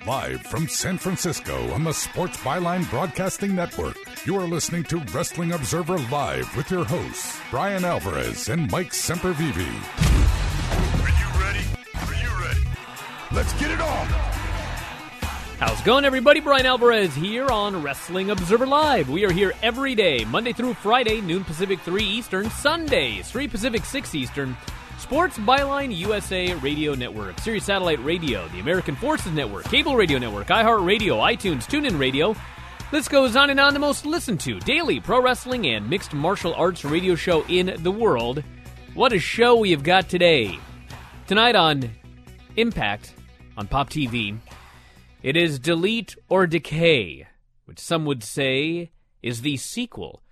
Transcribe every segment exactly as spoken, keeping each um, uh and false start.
Live from San Francisco on the Sports Byline Broadcasting Network, you are listening to Wrestling Observer Live with your hosts, Brian Alvarez and Mike Sempervive. Are you ready? Are you ready? Let's get it on! How's it going, everybody? Brian Alvarez here on Wrestling Observer Live. We are here every day, Monday through Friday, noon Pacific, three Eastern, Sundays, three Pacific, six Eastern. Sports Byline U S A Radio Network, Sirius Satellite Radio, the American Forces Network, Cable Radio Network, iHeartRadio, iTunes, TuneIn Radio. This goes on and on, the most listened to daily pro wrestling and mixed martial arts radio show in the world. What a show we have got today. Tonight on Impact, on Pop T V, it is Delete or Decay, which some would say is the sequel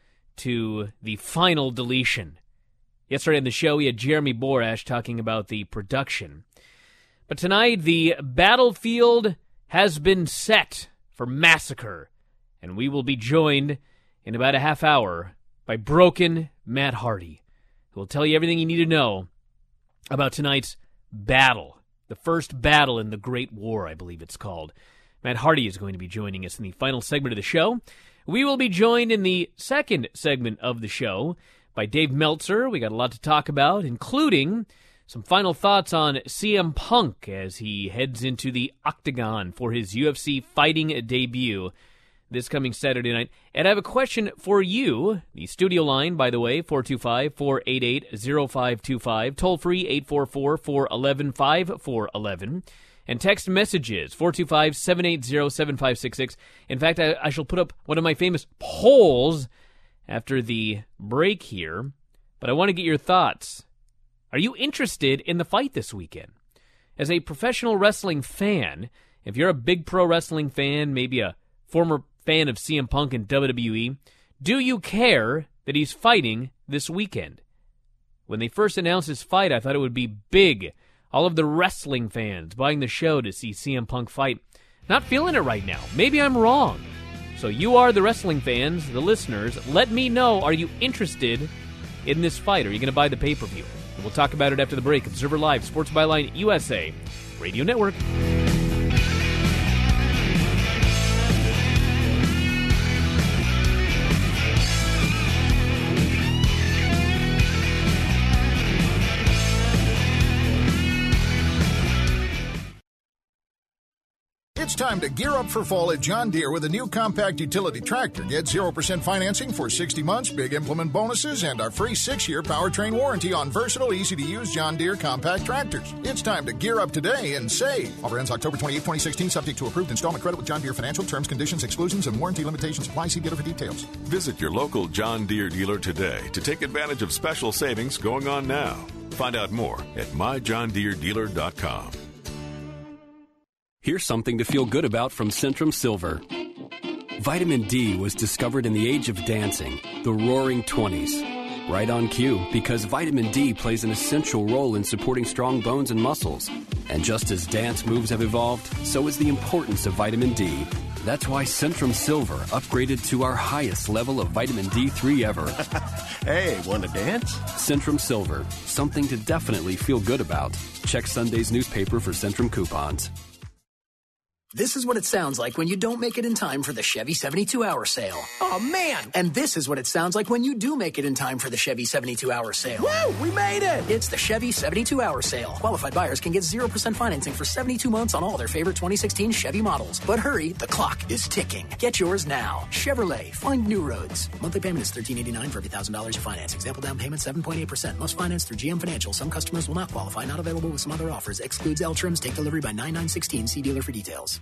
to the Final Deletion. Yesterday on the show, we had Jeremy Borash talking about the production. But tonight, the battlefield has been set for Massacre, and we will be joined in about a half hour by Broken Matt Hardy, who will tell you everything you need to know about tonight's battle, the first battle in the Great War, I believe it's called. Matt Hardy is going to be joining us in the final segment of the show. We will be joined in the second segment of the show by Dave Meltzer. We got a lot to talk about, including some final thoughts on C M Punk as he heads into the Octagon for his U F C fighting debut this coming Saturday night. And I have a question for you. The studio line, by the way, four two five, four eight eight, zero five two five, toll free eight four four, four one one, five four one one, and text messages four two five, seven eight zero, seven five six six. In fact, I, I shall put up one of my famous polls after the break here, but I want to get your thoughts. Are you interested in the fight this weekend? As a professional wrestling fan, if you're a big pro wrestling fan, maybe a former fan of C M Punk and W W E, do you care that he's fighting this weekend? When they first announced his fight, I thought it would be big. All of the wrestling fans buying the show to see C M Punk fight. Not feeling it right now. Maybe I'm wrong. So you are the wrestling fans, the listeners. Let me know, are you interested in this fight? Are you going to buy the pay-per-view? And we'll talk about it after the break. Observer Live, Sports Byline U S A Radio Network. It's time to gear up for fall at John Deere with a new compact utility tractor. Get zero percent financing for sixty months, big implement bonuses, and our free six-year powertrain warranty on versatile, easy-to-use John Deere compact tractors. It's time to gear up today and save. Offer ends October twenty-eighth, twenty sixteen, subject to approved installment credit with John Deere Financial. Terms, conditions, exclusions, and warranty limitations apply. See dealer for details. Visit your local John Deere dealer today to take advantage of special savings going on now. Find out more at my john deere dealer dot com. Here's something to feel good about from Centrum Silver. Vitamin D was discovered in the age of dancing, the roaring twenties. Right on cue, because vitamin D plays an essential role in supporting strong bones and muscles. And just as dance moves have evolved, so is the importance of vitamin D. That's why Centrum Silver upgraded to our highest level of vitamin D three ever. Hey, want to dance? Centrum Silver, something to definitely feel good about. Check Sunday's newspaper for Centrum coupons. This is what it sounds like when you don't make it in time for the Chevy seventy-two hour sale. Oh, man! And this is what it sounds like when you do make it in time for the Chevy seventy-two hour sale. Woo! We made it! It's the Chevy seventy-two hour sale. Qualified buyers can get zero percent financing for seventy-two months on all their favorite twenty sixteen Chevy models. But hurry, the clock is ticking. Get yours now. Chevrolet, find new roads. Monthly payment is thirteen eighty-nine for every one thousand dollars you finance. Example down payment seven point eight percent. Most finance through G M Financial. Some customers will not qualify. Not available with some other offers. Excludes L-Trims. Take delivery by nine nine sixteen. See dealer for details.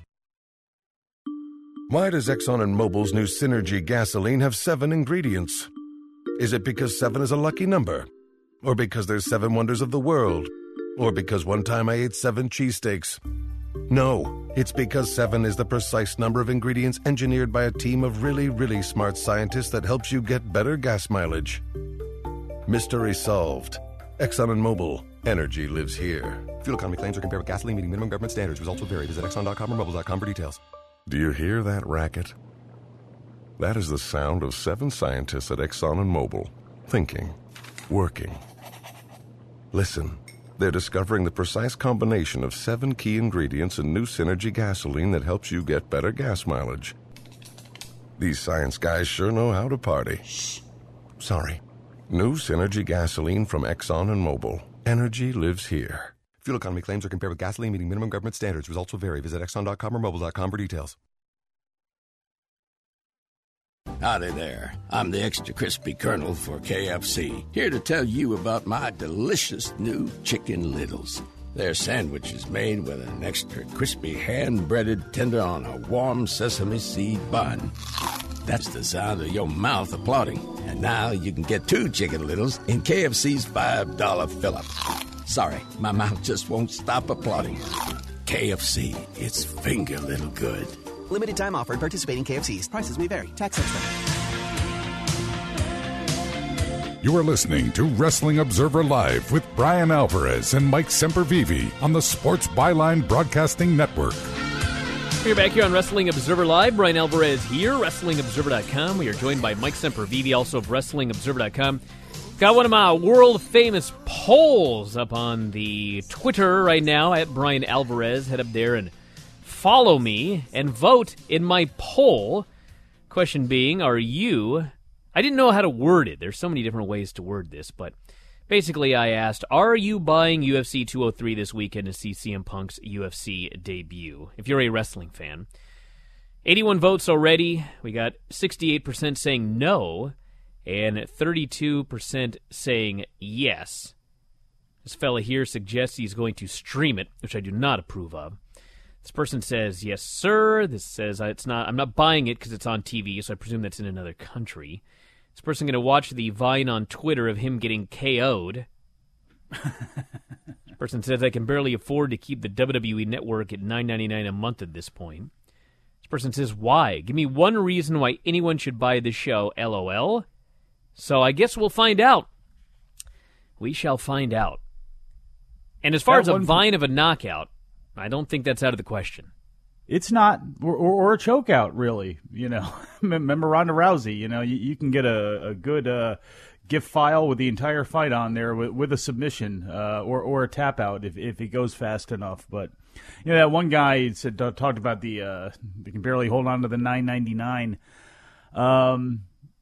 Why does Exxon and Mobil's new Synergy gasoline have seven ingredients? Is it because seven is a lucky number? Or because there's seven wonders of the world? Or because one time I ate seven cheesesteaks? No, it's because seven is the precise number of ingredients engineered by a team of really, really smart scientists that helps you get better gas mileage. Mystery solved. Exxon and Mobil. Energy lives here. Fuel economy claims are compared with gasoline meeting minimum government standards. Results will vary. Visit exxon dot com or mobil dot com for details. Do you hear that racket? That is the sound of seven scientists at Exxon and Mobil, thinking, working. Listen, They're discovering the precise combination of seven key ingredients in new Synergy gasoline that helps you get better gas mileage. These science guys sure know how to party. Shh. Sorry. New Synergy gasoline from Exxon and Mobil. Energy lives here. Fuel economy claims are compared with gasoline meeting minimum government standards. Results will vary. Visit exxon dot com or mobil dot com for details. Howdy there. I'm the extra crispy Colonel for K F C, here to tell you about my delicious new Chicken Littles. They're sandwiches made with an extra crispy hand-breaded tender on a warm sesame seed bun. That's the sound of your mouth applauding. And now you can get two Chicken Littles in K F C's five dollar fill-up. Sorry, my mouth just won't stop applauding. K F C, it's finger little good. Limited time offer. Participating K F Cs. Prices may vary. Tax extra. You are listening to Wrestling Observer Live with Brian Alvarez and Mike Sempervive on the Sports Byline Broadcasting Network. We're back here on Wrestling Observer Live. Brian Alvarez here, wrestling observer dot com. We are joined by Mike Sempervive, also of wrestling observer dot com. Got one of my world-famous polls up on the Twitter right now at Brian Alvarez. Head up there and follow me and vote in my poll. Question being, are you... I didn't know how to word it. There's so many different ways to word this, but basically I asked, are you buying U F C two oh three this weekend to see C M Punk's U F C debut? If you're a wrestling fan. eighty-one votes already. We got sixty-eight percent saying no, and thirty-two percent saying yes. This fella here suggests he's going to stream it, which I do not approve of. This person says, yes, sir. This says, it's not. I'm not buying it because it's on T V, so I presume that's in another country. This person going to watch the Vine on Twitter of him getting K O'd. This person says, I can barely afford to keep the W W E Network at nine ninety-nine a month at this point. This person says, why? Give me one reason why anyone should buy this show, LOL. So I guess we'll find out. We shall find out. And as far that as a one... Vine of a knockout, I don't think that's out of the question. It's not, or, or, or a chokeout, really. You know, remember Ronda Rousey? You know, you, you can get a, a good uh, GIF file with the entire fight on there with, with a submission uh, or or a tap out if if it goes fast enough. But you know, that one guy said uh, talked about the uh, they can barely hold on to the nine ninety-nine. Um.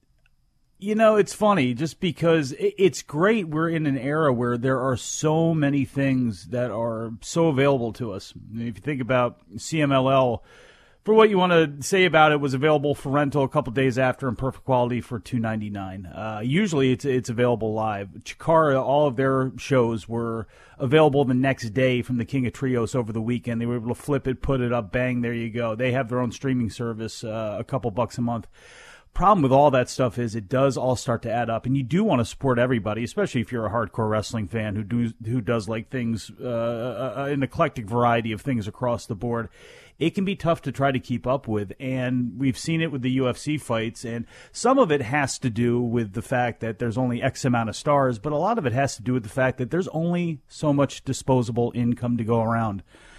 You know, it's funny just because it's great. We're in an era where there are so many things that are so available to us. If you think about C M L L, for what you want to say about it, was available for rental a couple days after in perfect quality for two ninety-nine. Uh, usually it's it's available live. Chikara, all of their shows were available the next day from the King of Trios over the weekend. They were able to flip it, put it up, bang, there you go. They have their own streaming service, uh, a couple bucks a month. Problem with all that stuff is it does all start to add up, and you do want to support everybody, especially if you're a hardcore wrestling fan who do who does like things, uh, an eclectic variety of things across the board. It can be tough to try to keep up with, and we've seen it with the U F C fights, and some of it has to do with the fact that there's only X amount of stars, but a lot of it has to do with the fact that there's only so much disposable income to go around.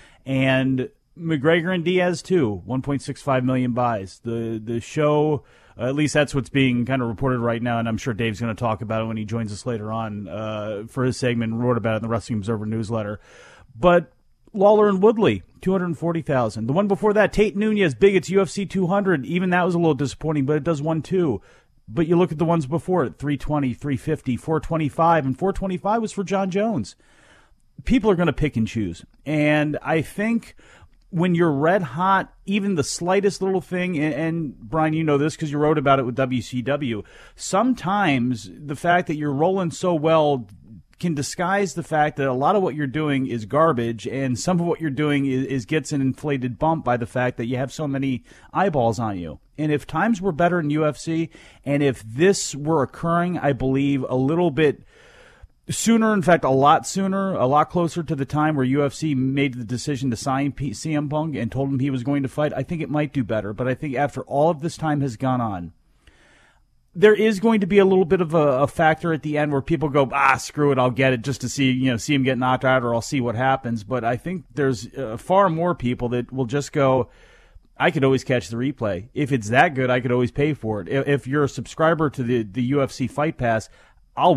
And McGregor and Diaz, too, one point six five million buys. The, the show... Uh, at least that's what's being kind of reported right now, and I'm sure Dave's going to talk about it when he joins us later on uh, for his segment and wrote about it in the Wrestling Observer newsletter. But Lawler and Woodley, two hundred forty thousand. The one before that, Tate Nunez, big, it's U F C two hundred. Even that was a little disappointing, but it does one too. But you look at the ones before it, three twenty, three fifty, four twenty-five, and four twenty-five was for John Jones. People are going to pick and choose. And I think... when you're red hot, even the slightest little thing, and, and Brian, you know this because you wrote about it with W C W, sometimes the fact that you're rolling so well can disguise the fact that a lot of what you're doing is garbage, and some of what you're doing is, is gets an inflated bump by the fact that you have so many eyeballs on you. And if times were better in U F C, and if this were occurring, I believe, a little bit sooner, in fact, a lot sooner, a lot closer to the time where U F C made the decision to sign C M Punk and told him he was going to fight, I think it might do better. But I think after all of this time has gone on, there is going to be a little bit of a, a factor at the end where people go, ah, screw it, I'll get it just to see, you know, see him get knocked out, or I'll see what happens. But I think there's uh, far more people that will just go, I could always catch the replay. If it's that good, I could always pay for it. If you're a subscriber to the, the U F C Fight Pass, I'll wait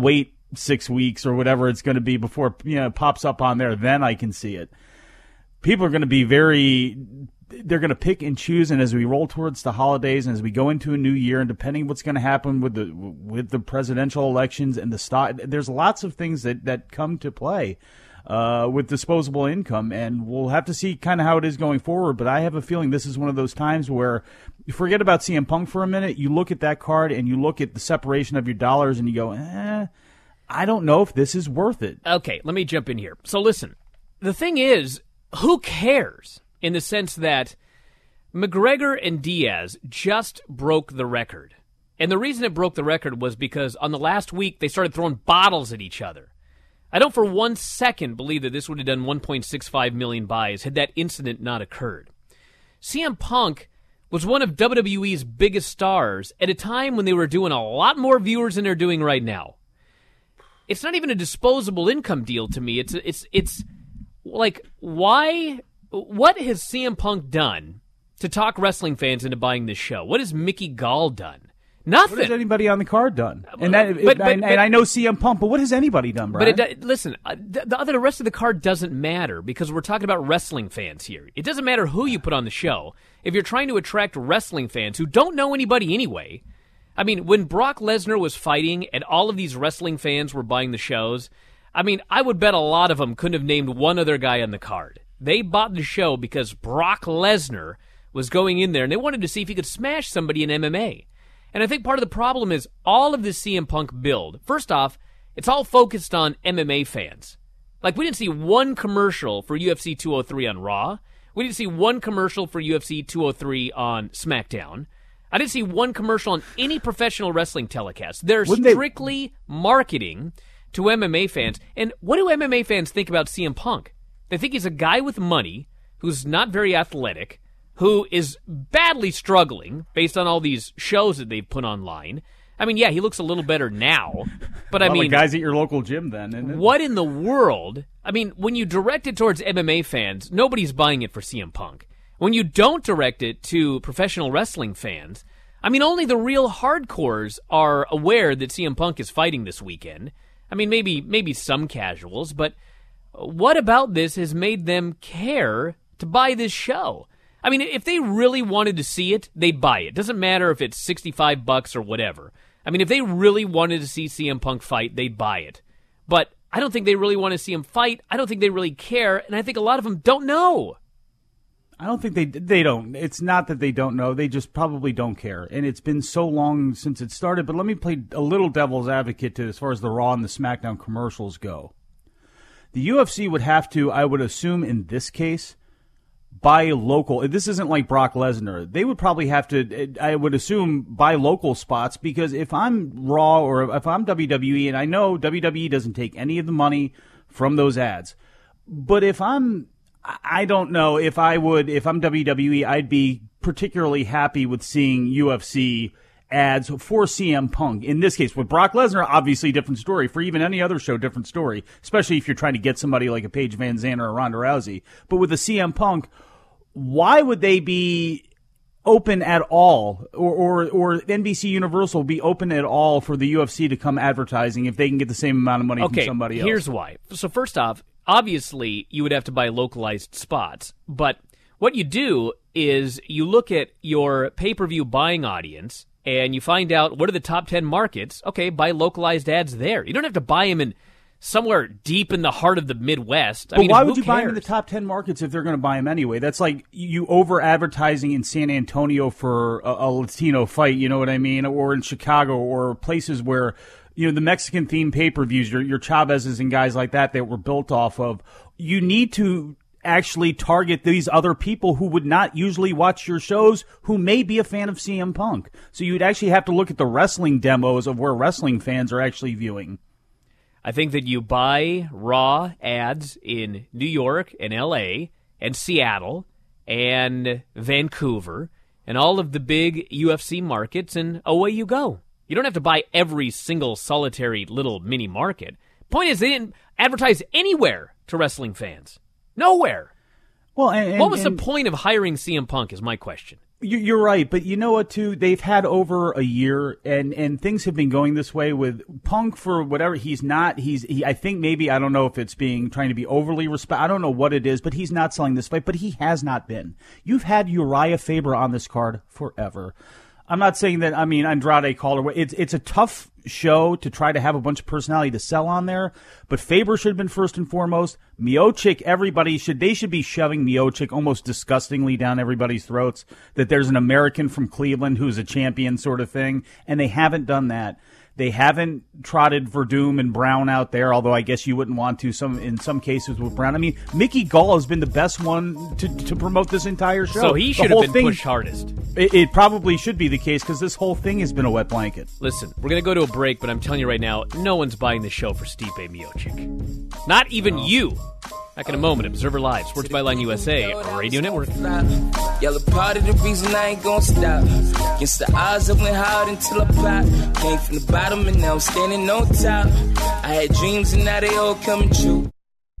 six weeks or whatever it's going to be before you know it pops up on there. Then I can see it. People are going to be very. They're going to pick and choose, and as we roll towards the holidays and as we go into a new year, and depending what's going to happen with the with the presidential elections and the stock, there's lots of things that, that come to play uh, with disposable income, and we'll have to see kind of how it is going forward. But I have a feeling this is one of those times where you forget about C M Punk for a minute, you look at that card and you look at the separation of your dollars, and you go, eh, I don't know if this is worth it. Okay, let me jump in here. So listen, the thing is, who cares? In the sense that McGregor and Diaz just broke the record. And the reason it broke the record was because on the last week, they started throwing bottles at each other. I don't for one second believe that this would have done one point six five million buys had that incident not occurred. C M Punk was one of W W E's biggest stars at a time when they were doing a lot more viewers than they're doing right now. It's not even a disposable income deal to me. It's it's it's like, why... What has C M Punk done to talk wrestling fans into buying this show? What has Mickey Gall done? Nothing. What has anybody on the card done? And, that, but, but, and, but, and I know C M Punk, but what has anybody done, Brian? But it, listen, the, the, the rest of the card doesn't matter because we're talking about wrestling fans here. It doesn't matter who you put on the show. If you're trying to attract wrestling fans who don't know anybody anyway, I mean, when Brock Lesnar was fighting and all of these wrestling fans were buying the shows, I mean, I would bet a lot of them couldn't have named one other guy on the card. They bought the show because Brock Lesnar was going in there, and they wanted to see if he could smash somebody in M M A. And I think part of the problem is all of this C M Punk build. First off, it's all focused on M M A fans. Like, we didn't see one commercial for U F C two oh three on Raw. We didn't see one commercial for U F C two oh three on SmackDown. I didn't see one commercial on any professional wrestling telecast. They're Wouldn't strictly they... marketing to M M A fans. And what do M M A fans think about C M Punk? They think he's a guy with money who's not very athletic, who is badly struggling based on all these shows that they've put online. I mean, yeah, he looks a little better now, but I well, mean... the guys at your local gym then, isn't it? What in the world? I mean, when you direct it towards M M A fans, nobody's buying it for C M Punk. When you don't direct it to professional wrestling fans, I mean, only the real hardcores are aware that C M Punk is fighting this weekend. I mean, maybe maybe some casuals, but... what about this has made them care to buy this show? I mean, if they really wanted to see it, they'd buy it. Doesn't matter if it's sixty-five bucks or whatever. I mean, if they really wanted to see C M Punk fight, they'd buy it. But I don't think they really want to see him fight. I don't think they really care, and I think a lot of them don't know. I don't think they they don't. It's not that they don't know. They just probably don't care. And it's been so long since it started. But let me play a little devil's advocate to as far as the Raw and the SmackDown commercials go. The U F C would have to, I would assume in this case, buy local. This isn't like Brock Lesnar. They would probably have to, I would assume, buy local spots because if I'm Raw or if I'm W W E, and I know W W E doesn't take any of the money from those ads, but if I'm, I don't know if I would, if I'm W W E, I'd be particularly happy with seeing U F C ads for C M Punk. In this case, with Brock Lesnar, obviously different story. For even any other show, different story, especially if you're trying to get somebody like a Paige Van Zandt or a Ronda Rousey. But with the C M Punk, why would they be open at all, or, or, or N B C Universal be open at all for the U F C to come advertising if they can get the same amount of money okay, from somebody else? Here's why. So first off, obviously you would have to buy localized spots, but what you do is you look at your pay-per-view buying audience and you find out what are the top ten markets. Okay, buy localized ads there. You don't have to buy them in somewhere deep in the heart of the Midwest. I but mean, why who would you cares? buy them in the top ten markets if they're going to buy them anyway? That's like you over-advertising in San Antonio for a, a Latino fight, you know what I mean? Or in Chicago or places where, you know, the Mexican-themed pay-per-views, your, your Chavez's and guys like that that were built off of. You need to actually target these other people who would not usually watch your shows who may be a fan of C M Punk. So you'd actually have to look at the wrestling demos of where wrestling fans are actually viewing. I think that you buy Raw ads in New York and L A and Seattle and Vancouver and all of the big U F C markets, and away you go. You don't have to buy every single solitary little mini market. Point is, they didn't advertise anywhere to wrestling fans. Nowhere. Well, and, and, what was and, the point of hiring C M Punk is my question. You're right, but you know what, too? They've had over a year, and, and things have been going this way with Punk for whatever. He's not, he's, he, I think maybe, I don't know if it's being, trying to be overly respect. I don't know what it is, but he's not selling this fight, but he has not been. You've had Uriah Faber on this card forever. I'm not saying that, I mean, Andrade Calder, it's, it's a tough show to try to have a bunch of personality to sell on there, but Faber should have been first and foremost. Miocic, everybody should, they should be shoving Miocic almost disgustingly down everybody's throats, that there's an American from Cleveland who's a champion sort of thing, and they haven't done that. They haven't trotted Verdum and Brown out there, although I guess you wouldn't want to some in some cases with Brown. I mean, Mickey Gall has been the best one to, to promote this entire show. So he should have been thing, pushed hardest. It, it probably should be the case because this whole thing has been a wet blanket. Listen, we're going to go to a break, but I'm telling you right now, no one's buying this show for Stipe Miocic. Not even no. you. Back in a moment, Observer Live, Sports Byline U S A, Radio Network. Y'all a part of the reason I ain't gonna stop. Against the odds, I went hard until I popped. Came from the bottom and now I'm standing on top. I had dreams and now they all coming true.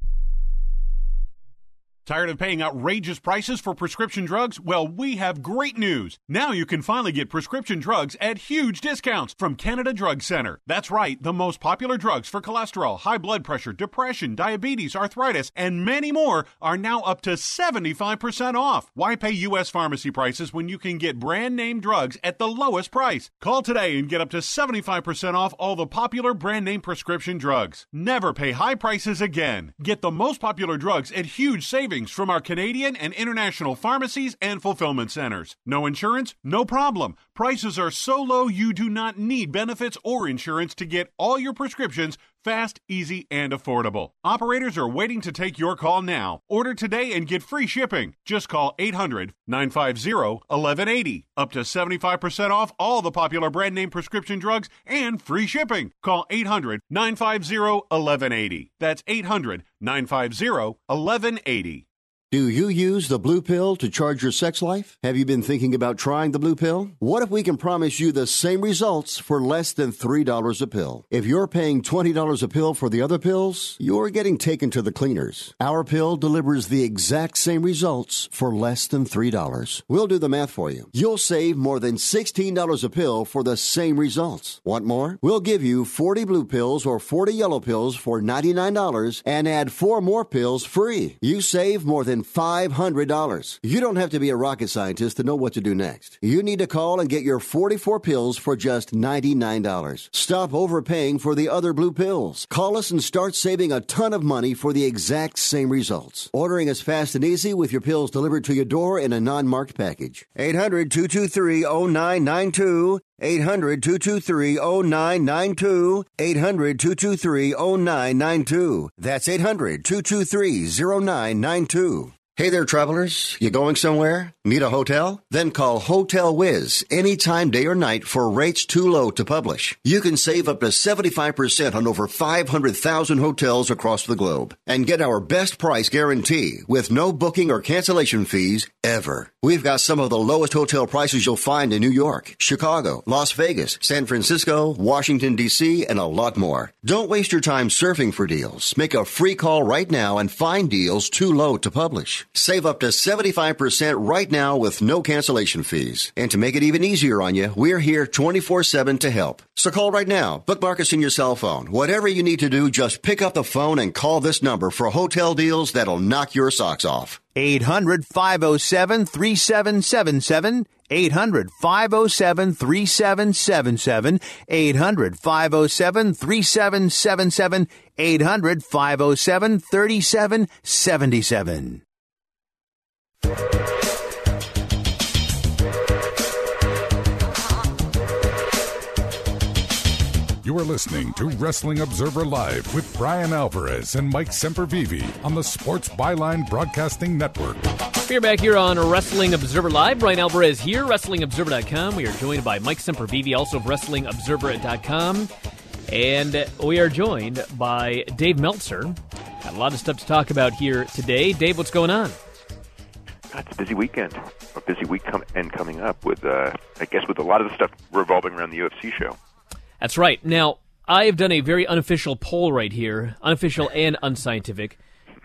Tired of paying outrageous prices for prescription drugs? Well, we have great news. Now you can finally get prescription drugs at huge discounts from Canada Drug Center. That's right, the most popular drugs for cholesterol, high blood pressure, depression, diabetes, arthritis, and many more are now up to seventy-five percent off. Why pay U S pharmacy prices when you can get brand name drugs at the lowest price? Call today and get up to seventy-five percent off all the popular brand name prescription drugs. Never pay high prices again. Get the most popular drugs at huge savings from our Canadian and international pharmacies and fulfillment centers. No insurance? No problem. Prices are so low you do not need benefits or insurance to get all your prescriptions fast, easy, and affordable. Operators are waiting to take your call now. Order today and get free shipping. Just call eight hundred, nine five zero, one one eight zero. Up to seventy-five percent off all the popular brand name prescription drugs and free shipping. Call eight hundred, nine five zero, one one eight zero. That's eight hundred, nine five zero, one one eight zero. Do you use the Blue Pill to charge your sex life? Have you been thinking about trying the Blue Pill? What if we can promise you the same results for less than three dollars a pill? If you're paying twenty dollars a pill for the other pills, you're getting taken to the cleaners. Our pill delivers the exact same results for less than three dollars. We'll do the math for you. You'll save more than sixteen dollars a pill for the same results. Want more? We'll give you forty blue pills or forty yellow pills for ninety-nine dollars and add four more pills free. You save more than five hundred dollars. You don't have to be a rocket scientist to know what to do next. You need to call and get your forty-four pills for just ninety-nine dollars. Stop overpaying for the other blue pills. Call us and start saving a ton of money for the exact same results. Ordering is fast and easy with your pills delivered to your door in a non-marked package. eight hundred, two two three, zero nine nine two. eight hundred, two two three, zero nine nine two. eight hundred, two two three, zero nine nine two. That's eight hundred, two two three, zero nine nine two. Hey there, travelers. You going somewhere? Need a hotel? Then call Hotel Wiz anytime, day or night, for rates too low to publish. You can save up to seventy-five percent on over five hundred thousand hotels across the globe and get our best price guarantee with no booking or cancellation fees ever. We've got some of the lowest hotel prices you'll find in New York, Chicago, Las Vegas, San Francisco, Washington, D C, and a lot more. Don't waste your time surfing for deals. Make a free call right now and find deals too low to publish. Save up to seventy-five percent right now with no cancellation fees. And to make it even easier on you, we're here twenty-four seven to help. So call right now. Bookmark us in your cell phone. Whatever you need to do, just pick up the phone and call this number for hotel deals that'll knock your socks off. eight hundred, five oh seven, three seven seven seven. eight hundred, five oh seven, three seven seven seven. eight hundred, five oh seven, three seven seven seven. eight hundred, five oh seven, three seven seven seven. You are listening to Wrestling Observer Live with Brian Alvarez and Mike Sempervive on the Sports Byline Broadcasting Network. We're back here on Wrestling Observer Live. Brian Alvarez here, Wrestling Observer dot com. We are joined by Mike Sempervive, also of Wrestling Observer dot com. And we are joined by Dave Meltzer. Got a lot of stuff to talk about here today. Dave, what's going on? It's a busy weekend, a busy week com- and coming up with, uh, I guess, with a lot of the stuff revolving around the U F C show. That's right. Now, I have done a very unofficial poll right here, unofficial and unscientific.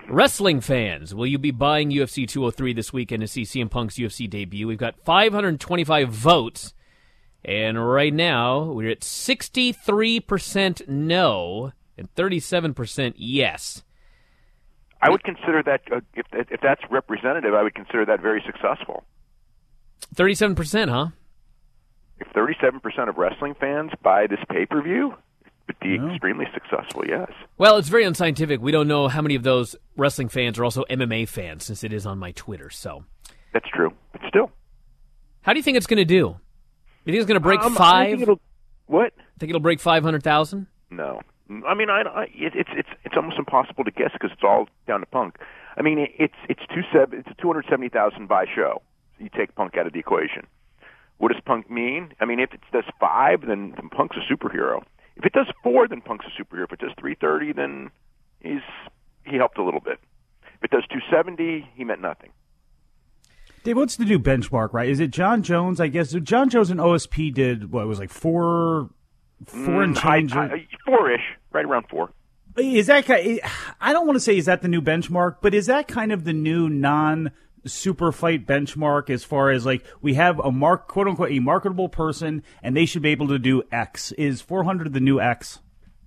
Wrestling fans, will you be buying U F C two oh three this weekend to see C M Punk's U F C debut? We've got five hundred twenty-five votes, and right now we're at sixty-three percent no and thirty-seven percent yes. I would consider that, uh, if if that's representative, I would consider that very successful. thirty-seven percent, huh? If thirty-seven percent of wrestling fans buy this pay-per-view, it would be no. extremely successful, yes. Well, it's very unscientific. We don't know how many of those wrestling fans are also M M A fans, since it is on my Twitter. So that's true, but still. How do you think it's going to do? You think it's going to break um, five? I think it'll, what? Think it'll break five hundred thousand? No. I mean, I, I it, it's it's it's almost impossible to guess because it's all down to Punk. I mean, it, it's it's two seven it's a two hundred seventy thousand buy show. You take Punk out of the equation. What does Punk mean? I mean, if it does five, then, then Punk's a superhero. If it does four, then Punk's a superhero. If it does three thirty, then he's he helped a little bit. If it does two seventy, he meant nothing. Dave, what's the new benchmark, right? Is it John Jones, I guess? John Jones and O S P did, what, it was like four, four and change? Mm, I, I, four-ish, right around four. Is that, I don't want to say is that the new benchmark, but is that kind of the new non- super fight benchmark as far as like we have a mark quote unquote a marketable person and they should be able to do X? Is four hundred the new X?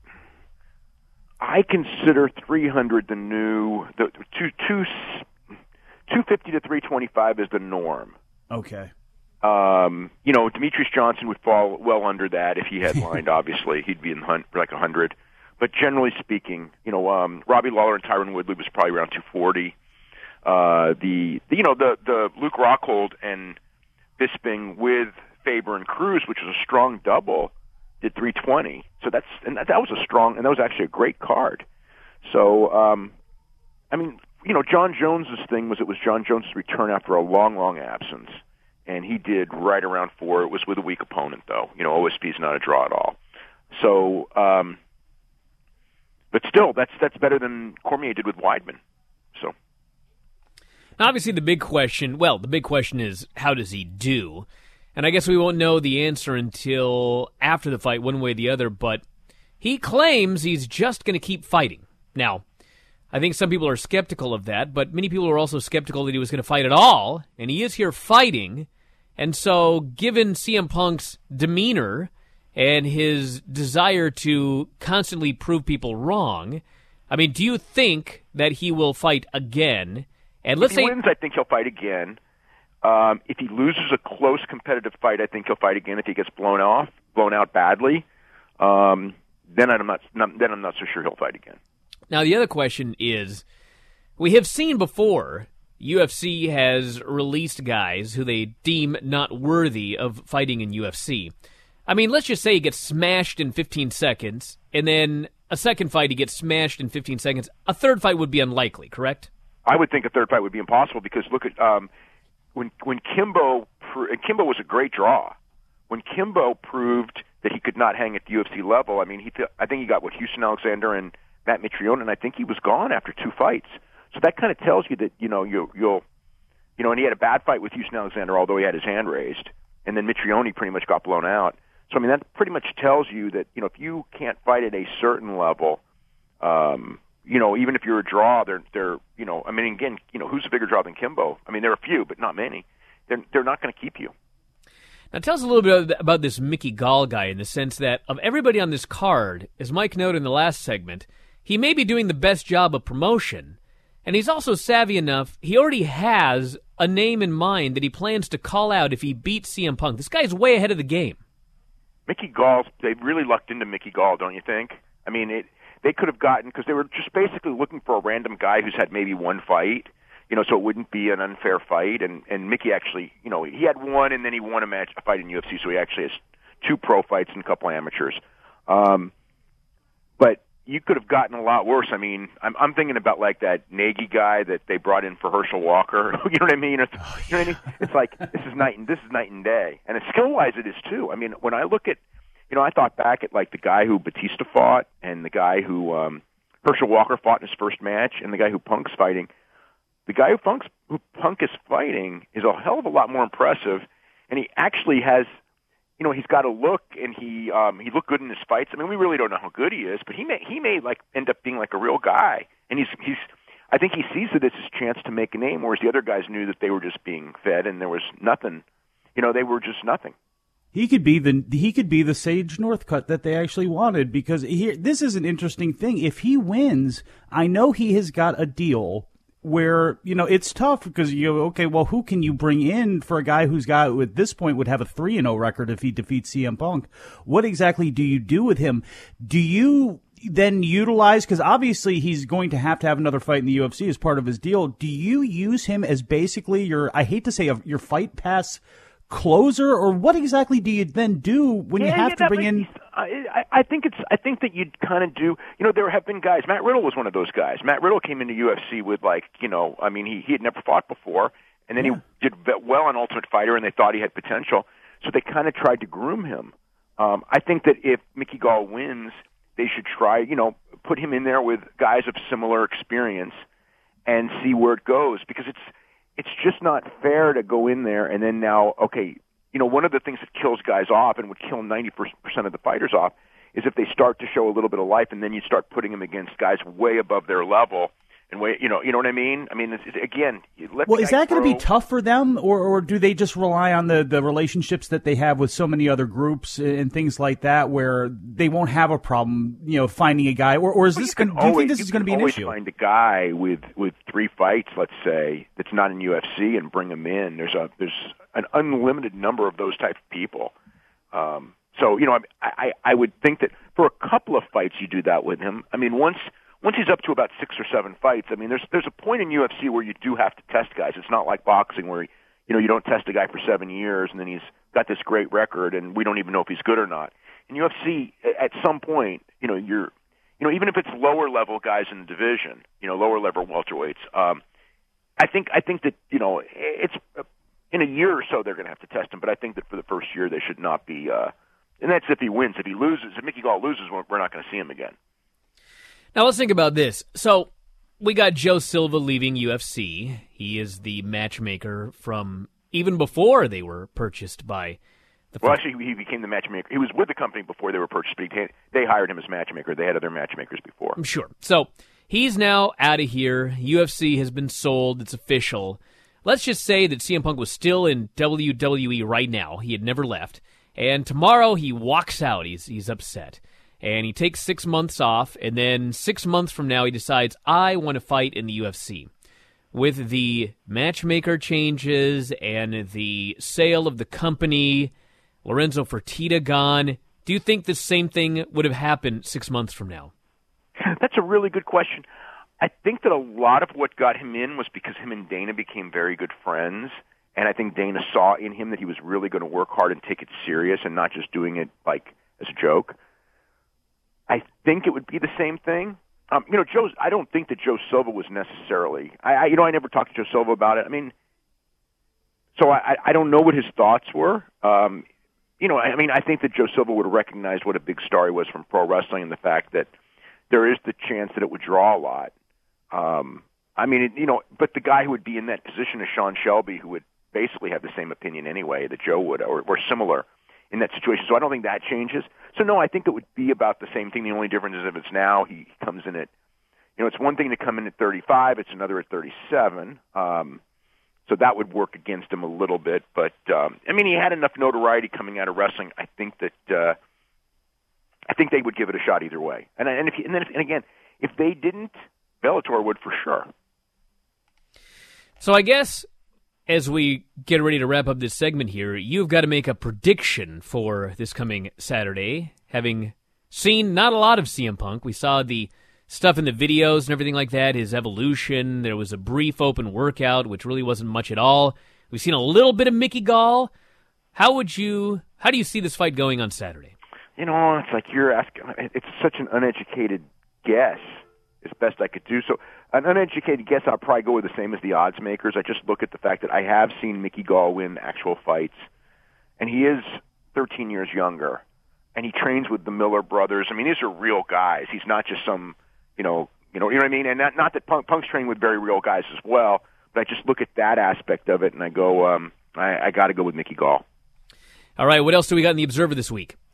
I consider three hundred the new the two two two fifty to three twenty five is the norm. Okay. Um, you know, Demetrius Johnson would fall well under that if he headlined. Obviously, he'd be in hunt for like a hundred. But generally speaking, you know, um, Robbie Lawler and Tyron Woodley was probably around two forty. Uh, the, the you know the the Luke Rockhold and Bisping with Faber and Cruz, which was a strong double, did three twenty. So that's and that, that was a strong and that was actually a great card. So um, I mean, you know, John Jones's thing was it was John Jones's return after a long, long absence, and he did right around four. It was with a weak opponent, though. You know, O S P is not a draw at all. So, um, but still, that's that's better than Cormier did with Weidman. So. Obviously, the big question, well, the big question is, how does he do? And I guess we won't know the answer until after the fight, one way or the other, but he claims he's just going to keep fighting. Now, I think some people are skeptical of that, but many people are also skeptical that he was going to fight at all, and he is here fighting. And so, given C M Punk's demeanor and his desire to constantly prove people wrong, I mean, do you think that he will fight again? And let's if he say wins, I think he'll fight again. Um, if he loses a close competitive fight, I think he'll fight again. If he gets blown off, blown out badly, um, then I'm not, not then I'm not so sure he'll fight again. Now the other question is, we have seen before U F C has released guys who they deem not worthy of fighting in U F C. I mean, let's just say he gets smashed in fifteen seconds, and then a second fight he gets smashed in fifteen seconds. A third fight would be unlikely, correct? I would think a third fight would be impossible because look at um, when when Kimbo and Kimbo was a great draw. When Kimbo proved that he could not hang at the U F C level, I mean, he th- I think he got what Houston Alexander and Matt Mitrione, and I think he was gone after two fights. So that kind of tells you that you know you you'll you know, and he had a bad fight with Houston Alexander, although he had his hand raised, and then Mitrione pretty much got blown out. So I mean, that pretty much tells you that you know if you can't fight at a certain level. Um, You know, even if you're a draw, they're they're you know, I mean, again, you know, who's a bigger draw than Kimbo? I mean, there are a few, but not many. They're they're not going to keep you. Now, tell us a little bit about this Mickey Gall guy in the sense that of everybody on this card, as Mike noted in the last segment, he may be doing the best job of promotion, and he's also savvy enough. He already has a name in mind that he plans to call out if he beats C M Punk. This guy's way ahead of the game. Mickey Gall, they really lucked into Mickey Gall, don't you think? I mean, it. They could have gotten, because they were just basically looking for a random guy who's had maybe one fight, you know, so it wouldn't be an unfair fight. And, and Mickey actually, you know, he had one and then he won a match, a fight in U F C, so he actually has two pro fights and a couple amateurs. Um, but you could have gotten a lot worse. I mean, I'm, I'm thinking about like that Nagy guy that they brought in for Herschel Walker. You know what I mean? It's, oh, yeah. You know what I mean? It's like, this is night and, this is night and day. And skill-wise it is too. I mean, when I look at, you know, I thought back at like the guy who Batista fought and the guy who um, Herschel Walker fought in his first match and the guy who Punk's fighting. The guy who Punk's who Punk is fighting is a hell of a lot more impressive, and he actually has, you know, he's got a look and he um, he looked good in his fights. I mean, we really don't know how good he is, but he may he may like end up being like a real guy. And he's he's I think he sees it as his chance to make a name, whereas the other guys knew that they were just being fed and there was nothing. You know, they were just nothing. He could be the he could be the Sage Northcutt that they actually wanted, because here this is an interesting thing. If he wins, I know he has got a deal where, you know, it's tough because you go, okay, well, who can you bring in for a guy who's got, at this point, would have a three and oh record if he defeats C M Punk? What exactly do you do with him? Do you then utilize, because obviously he's going to have to have another fight in the U F C as part of his deal. Do you use him as basically your, I hate to say, a, your fight pass closer, or what exactly do you then do when yeah, you have yeah, to bring in? I, I think it's. I think that you'd kind of do. You know, there have been guys. Matt Riddle was one of those guys. Matt Riddle came into U F C with like, you know, I mean, he he had never fought before, and then yeah. he did well on Ultimate Fighter, and they thought he had potential, so they kind of tried to groom him. Um, I think that if Mickey Gall wins, they should try, you know, put him in there with guys of similar experience and see where it goes, because it's. It's just not fair to go in there and then now, okay, you know, one of the things that kills guys off and would kill ninety percent of the fighters off is if they start to show a little bit of life and then you start putting them against guys way above their level. And way, you know, you know what I mean? I mean, it's, it's, again, let well, is that going to be grow. tough for them, or, or do they just rely on the, the relationships that they have with so many other groups and things like that, where they won't have a problem, you know, finding a guy? Or, or is well, this going? Do always, you think this you is going to be an always issue? Find a guy with with three fights, let's say, that's not in U F C, and bring him in. There's a there's an unlimited number of those type of people. Um, so you know, I, I I would think that for a couple of fights you do that with him. I mean, once. Once he's up to about six or seven fights, I mean, there's there's a point in U F C where you do have to test guys. It's not like boxing where, you know, you don't test a guy for seven years and then he's got this great record and we don't even know if he's good or not. In U F C, at some point, you know, you're, you know, even if it's lower level guys in the division, you know, lower level welterweights, um, I think I think that, you know, it's in a year or so they're going to have to test him. But I think that for the first year they should not be, uh, and that's if he wins. If he loses, if Mickey Gall loses, we're not going to see him again. Now, let's think about this. So, we got Joe Silva leaving U F C. He is the matchmaker from even before they were purchased by the... Well, actually, he became the matchmaker. He was with the company before they were purchased, but they hired him as matchmaker. They had other matchmakers before. I'm sure. So, he's now out of here. U F C has been sold. It's official. Let's just say that C M Punk was still in W W E right now. He had never left. And tomorrow, he walks out. He's he's upset. And he takes six months off, and then six months from now he decides, I want to fight in the U F C. With the matchmaker changes and the sale of the company, Lorenzo Fertitta gone, do you think the same thing would have happened six months from now? That's a really good question. I think that a lot of what got him in was because him and Dana became very good friends, and I think Dana saw in him that he was really going to work hard and take it serious and not just doing it like as a joke. I think it would be the same thing. Um, you know, Joe. I don't think that Joe Silva was necessarily. I, I, you know, I never talked to Joe Silva about it. I mean, so I, I don't know what his thoughts were. Um, you know, I mean, I think that Joe Silva would have recognized what a big star he was from pro wrestling, and the fact that there is the chance that it would draw a lot. Um, I mean, it, you know, but the guy who would be in that position is Sean Shelby, who would basically have the same opinion anyway that Joe would, or, or similar in that situation. So I don't think that changes. So no, I think it would be about the same thing. The only difference is if it's now, he comes in at, you know, it's one thing to come in at thirty-five, it's another at thirty-seven. Um, so that would work against him a little bit. But, um, I mean, he had enough notoriety coming out of wrestling. I think that, uh, I think they would give it a shot either way. And, and, if, and then, if, and again, if they didn't, Bellator would for sure. So I guess as we get ready to wrap up this segment here, you've got to make a prediction for this coming Saturday. Having seen not a lot of C M Punk, we saw the stuff in the videos and everything like that, his evolution. There was a brief open workout, which really wasn't much at all. We've seen a little bit of Mickey Gall. How would you, how do you see this fight going on Saturday? You know, it's like you're asking, it's such an uneducated guess. As best I could do. So an uneducated guess, I'll probably go with the same as the odds makers. I just look at the fact that I have seen Mickey Gall win actual fights, and he is thirteen years younger, and he trains with the Miller brothers. I mean, these are real guys. He's not just some, you know, you know, you know what I mean? And not, not that Punk, Punk's training with very real guys as well, but I just look at that aspect of it, and I go, um, I, I got to go with Mickey Gall. All right, what else do we got in the Observer this week?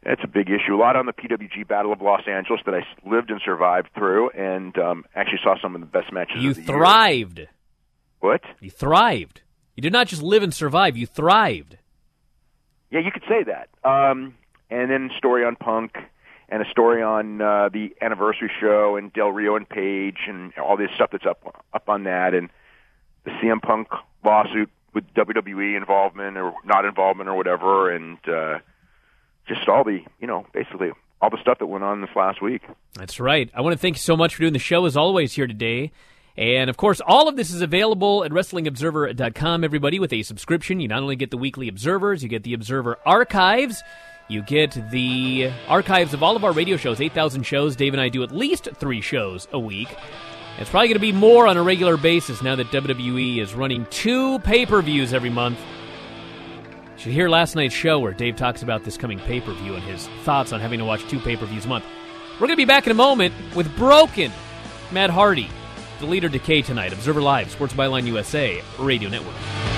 It's a big issue. A lot on the P W G Battle of Los Angeles that I lived and survived through, and um, actually saw some of the best matches You of the thrived. year. What? You thrived. You did not just live and survive, you thrived. Yeah, you could say that. Um, and then story on Punk, and a story on uh, the anniversary show, and Del Rio and Page, and all this stuff that's up up on that, and the C M Punk lawsuit with W W E involvement or not involvement or whatever, and uh, just all the, you know, basically all the stuff that went on this last week. That's right. I want to thank you so much for doing the show, as always, here today. And, of course, all of this is available at Wrestling Observer dot com, everybody, with a subscription. You not only get the weekly Observers, you get the Observer Archives, you get the archives of all of our radio shows, eight thousand shows. Dave and I do at least three shows a week. It's probably going to be more on a regular basis now that W W E is running two pay-per-views every month. You should hear last night's show where Dave talks about this coming pay-per-view and his thoughts on having to watch two pay-per-views a month. We're going to be back in a moment with Broken, Matt Hardy, the leader Decay tonight. Observer Live, Sports Byline U S A, Radio Network.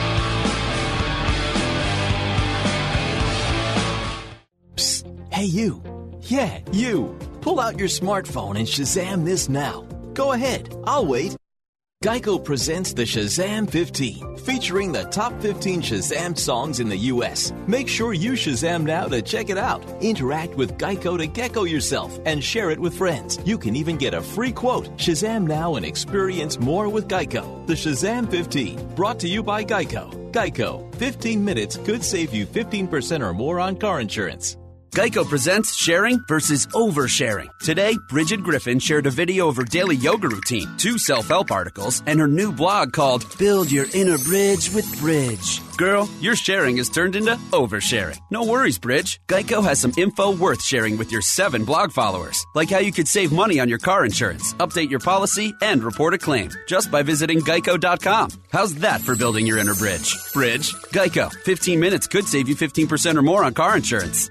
Psst. Hey, you. Yeah, you. Pull out your smartphone and Shazam this now. Go ahead. I'll wait. Geico presents the Shazam fifteen, featuring the top fifteen Shazam songs in the U S. Make sure you Shazam now to check it out. Interact with Geico to gecko yourself and share it with friends. You can even get a free quote. Shazam now and experience more with Geico. The Shazam fifteen, brought to you by Geico. Geico, fifteen minutes could save you fifteen percent or more on car insurance. Geico presents sharing versus oversharing. Today, Bridget Griffin shared a video of her daily yoga routine, two self-help articles, and her new blog called Build Your Inner Bridge with Bridge. Girl, your sharing has turned into oversharing. No worries, Bridge. Geico has some info worth sharing with your seven blog followers, like how you could save money on your car insurance, update your policy, and report a claim just by visiting geico dot com. How's that for building your inner bridge? Bridge? Geico. fifteen minutes could save you fifteen percent or more on car insurance.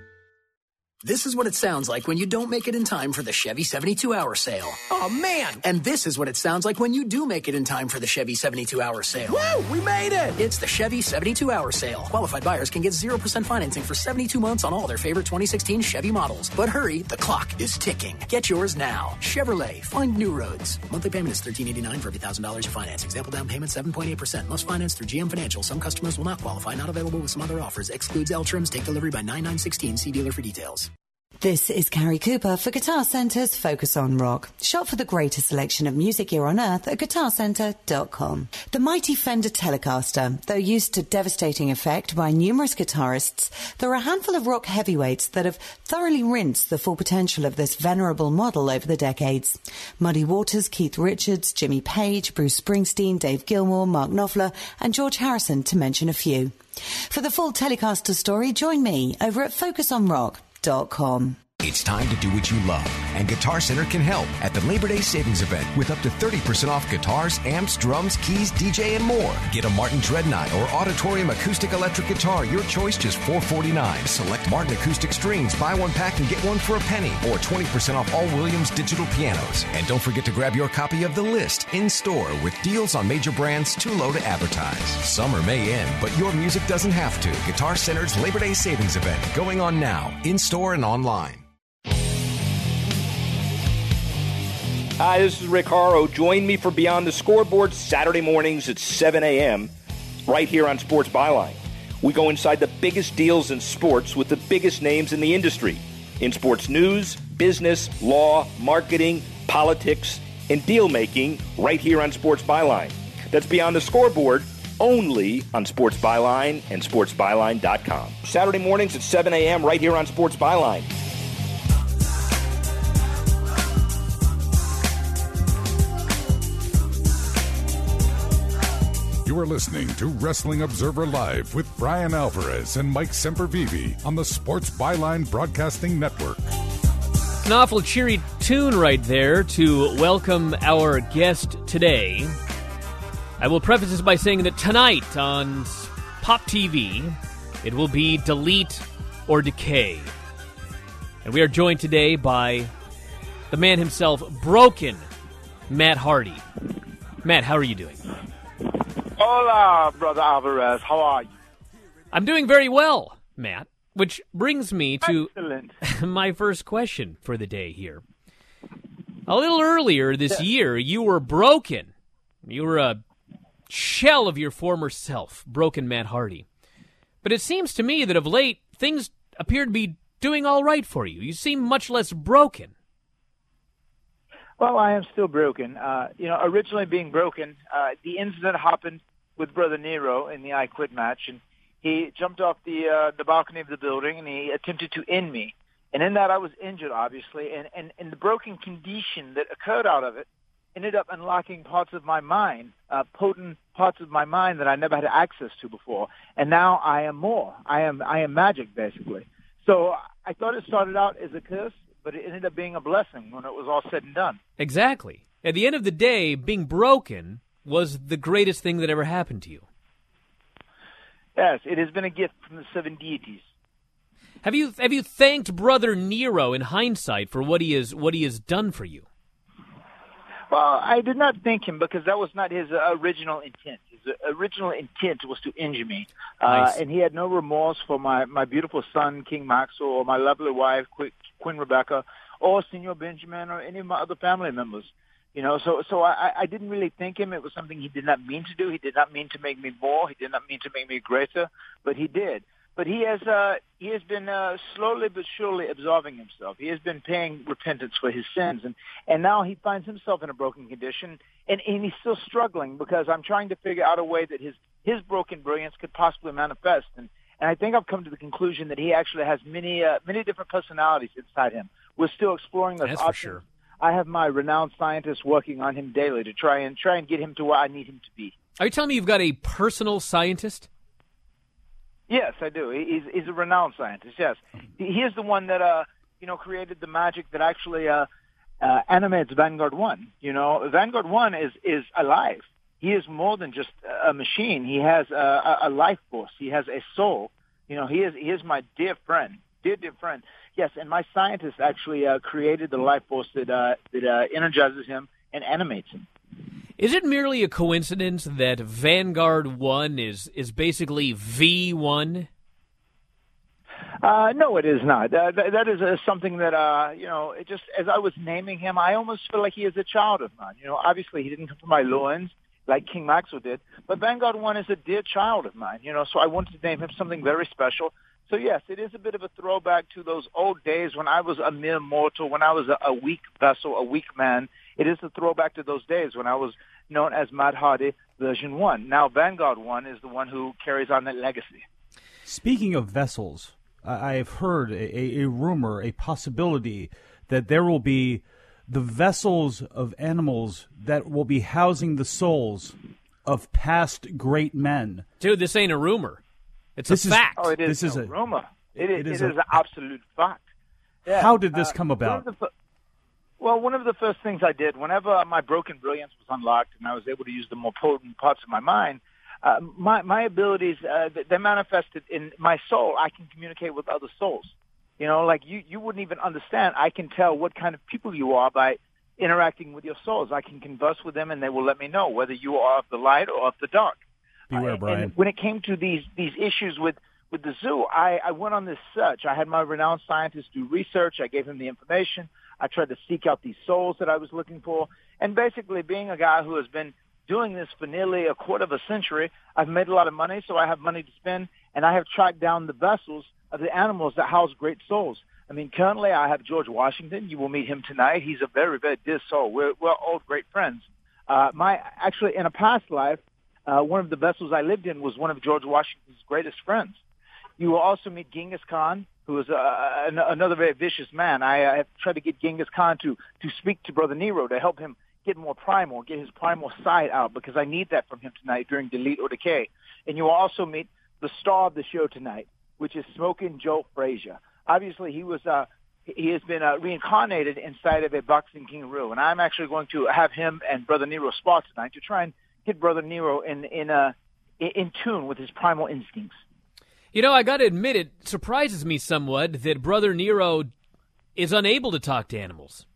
This is what it sounds like when you don't make it in time for the Chevy seventy-two hour sale. Oh, man. And this is what it sounds like when you do make it in time for the Chevy seventy-two hour sale. Woo! We made it! It's the Chevy seventy-two hour sale. Qualified buyers can get zero percent financing for seventy-two months on all their favorite twenty sixteen Chevy models. But hurry, the clock is ticking. Get yours now. Chevrolet, find new roads. Monthly payment is thirteen eighty-nine for every one thousand dollars of finance. Example down payment seven point eight percent. Most financed through G M Financial. Some customers will not qualify. Not available with some other offers. Excludes L-Trims. Take delivery by nine nine sixteen. See dealer for details. This is Carrie Cooper for Guitar Center's Focus on Rock. Shop for the greatest selection of music gear on earth at guitar center dot com. The mighty Fender Telecaster, though used to devastating effect by numerous guitarists, there are a handful of rock heavyweights that have thoroughly rinsed the full potential of this venerable model over the decades. Muddy Waters, Keith Richards, Jimmy Page, Bruce Springsteen, Dave Gilmour, Mark Knopfler, and George Harrison, to mention a few. For the full Telecaster story, join me over at focus on rock dot com. It's time to do what you love, and Guitar Center can help at the Labor Day Savings Event with up to thirty percent off guitars, amps, drums, keys, D J, and more. Get a Martin Dreadnought or Auditorium Acoustic Electric Guitar, your choice, just four forty-nine. Select Martin Acoustic Strings, buy one pack and get one for a penny, or twenty percent off all Williams digital pianos. And don't forget to grab your copy of The List in-store with deals on major brands too low to advertise. Summer may end, but your music doesn't have to. Guitar Center's Labor Day Savings Event, going on now, in-store and online. Hi, this is Rick Haro. Join me for Beyond the Scoreboard Saturday mornings at seven a.m. right here on Sports Byline. We go inside the biggest deals in sports with the biggest names in the industry. In sports news, business, law, marketing, politics, and deal-making right here on Sports Byline. That's Beyond the Scoreboard only on Sports Byline and sports byline dot com. Saturday mornings at seven a.m. right here on Sports Byline. You are listening to Wrestling Observer Live with Brian Alvarez and Mike Sempervive on the Sports Byline Broadcasting Network. An awful cheery tune right there to welcome our guest today. I will preface this by saying that tonight on Pop T V, it will be Delete or Decay. And we are joined today by the man himself, Broken Matt Hardy. Matt, how are you doing? Hola, Brother Alvarez. How are you? I'm doing very well, Matt. Which brings me to Excellent. my first question for the day here. A little earlier this Yeah. year, you were broken. You were a shell of your former self, broken Matt Hardy. But it seems to me that of late, things appear to be doing all right for you. You seem much less broken. Well, I am still broken. Uh, you know, originally being broken, uh, the incident happened with Brother Nero in the I Quit match, and he jumped off the uh, the balcony of the building, and he attempted to end me. And in that, I was injured, obviously, and, and, and the broken condition that occurred out of it ended up unlocking parts of my mind, uh, potent parts of my mind that I never had access to before. And now I am more. I am I am magic, basically. So I thought it started out as a curse, but it ended up being a blessing when it was all said and done. Exactly. At the end of the day, being broken was the greatest thing that ever happened to you. Yes, it has been a gift from the seven deities. Have you have you thanked Brother Nero in hindsight for what he has what he has done for you? Well, I did not thank him because that was not his uh, original intent. His uh, original intent was to injure me. Nice. Uh, and he had no remorse for my, my beautiful son, King Maxwell, or my lovely wife, Qu- Queen Rebecca, or Senor Benjamin, or any of my other family members. You know, so so I, I didn't really thank him. It was something he did not mean to do. He did not mean to make me more. He did not mean to make me greater, but he did. But he has uh, he has been uh, slowly but surely absolving himself. He has been paying repentance for his sins, and, and now he finds himself in a broken condition, and, and he's still struggling because I'm trying to figure out a way that his, his broken brilliance could possibly manifest. And, and I think I've come to the conclusion that he actually has many uh, many different personalities inside him. We're still exploring those That's options. for sure. I have my renowned scientists working on him daily to try and try and get him to where I need him to be. Are you telling me you've got a personal scientist? Yes, I do. He's he's a renowned scientist. Yes, he he is the one that uh you know created the magic that actually uh, uh animates Vanguard One. You know, Vanguard One is is alive. He is more than just a machine. He has a, a, a life force. He has a soul. You know, he is he is my dear friend, dear dear friend. Yes, and my scientist actually uh, created the life force that uh, that uh, energizes him and animates him. Is it merely a coincidence that Vanguard One is is basically V one? Uh, no, it is not. Uh, th- that is uh, something that, uh, you know, it just as I was naming him, I almost feel like he is a child of mine. You know, obviously he didn't come from my loins like King Maxwell did, but Vanguard One is a dear child of mine, you know, so I wanted to name him something very special. So, yes, it is a bit of a throwback to those old days when I was a mere mortal, when I was a, a weak vessel, a weak man. It is a throwback to those days when I was known as Matt Hardy version one. Now Vanguard One is the one who carries on that legacy. Speaking of vessels, I have heard a, a, a rumor, a possibility that there will be the vessels of animals that will be housing the souls of past great men. Dude, this ain't a rumor. It's This a is- fact. Oh, it is This is no a- rumor. It, it it is is, a- an absolute fact. Yeah. How did this Uh, come one of about? the fir- Well, one of the first things I did, whenever my broken brilliance was unlocked and I was able to use the more potent parts of my mind, uh, my, my abilities, uh, they manifested in my soul. I can communicate with other souls. You know, like you, you wouldn't even understand. I can tell what kind of people you are by interacting with your souls. I can converse with them and they will let me know whether you are of the light or of the dark. Beware, Uh, Brian. And when it came to these, these issues with, with the zoo, I, I went on this search. I had my renowned scientist do research. I gave him the information. I tried to seek out these souls that I was looking for. And basically, being a guy who has been doing this for nearly a quarter of a century, I've made a lot of money, so I have money to spend, and I have tracked down the vessels of the animals that house great souls. I mean, currently I have George Washington. You will meet him tonight. He's a very, very dear soul. We're, we're old great friends. Uh, my actually, in a past life, uh, one of the vessels I lived in was one of George Washington's greatest friends. You will also meet Genghis Khan, who is uh, an, another very vicious man. I, I have tried to get Genghis Khan to, to speak to Brother Nero to help him get more primal, get his primal side out, because I need that from him tonight during Delete or Decay. And you will also meet the star of the show tonight, which is Smoking Joe Frazier. Obviously, he was uh, he has been uh, reincarnated inside of a boxing kangaroo, and I'm actually going to have him and Brother Nero spar tonight to try and get Brother Nero in in uh, in tune with his primal instincts. You know, I got to admit, it surprises me somewhat that Brother Nero is unable to talk to animals.